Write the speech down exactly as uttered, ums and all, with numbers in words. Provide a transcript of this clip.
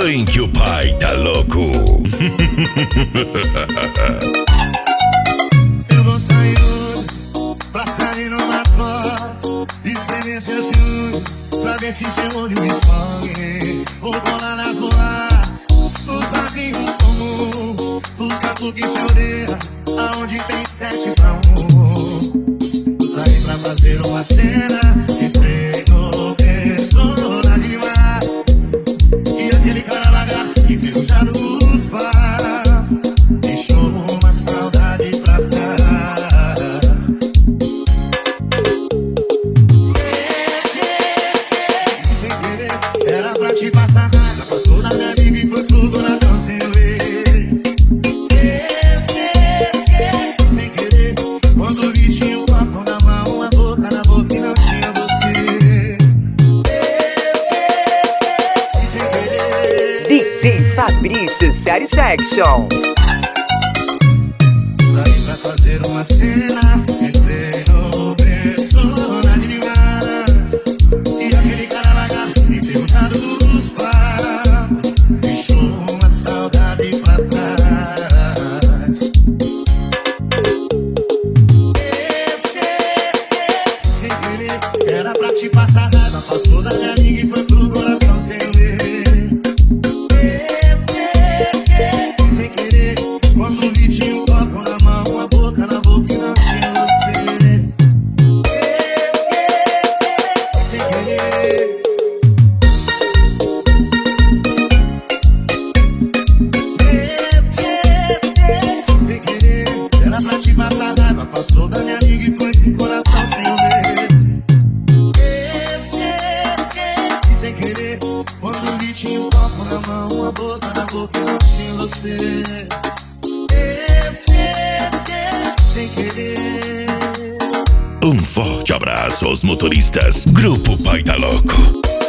Funk, o pai tá louco. Eu vou sair hoje pra sair numa fora e ceder seu ciúme pra ver se seu olho escorre. Vou colar nas boas, nos barzinhos comuns, buscar tudo que se odeia, aonde tem sete pra um. Sair pra fazer uma cena, entrei no persona demais. E aquele cara lagarto que enferrujado nos bar deixou uma saudade pra trás. Sem querer, era pra te passar raiva, passou na minha amiga e foi pro coração sem ver. Sem querer, quando vi tinha um copo na mão, uma boca na boca e não tinha você. Sem querer, D J Fabrício Satisfaction. saí pra fazer uma cena, entrei no persona demais. E aquele cara lagarto enferrujado nos par deixou uma saudade pra trás. Sem querer, era pra te passar raiva, passou da minha amiga e foi pro coração sem ver. Sem querer, quando vi tinha um copo na mão, uma boca na boca e não tinha você. Sem querer, sem querer, era pra te passar raiva, passou da minha amiga e foi pro coração sem ver. Sem querer, quando vi tinha um copo na mão, uma boca na boca e não tinha você. Sem querer. Um forte abraço aos motoristas. Grupo Pai tá Louco.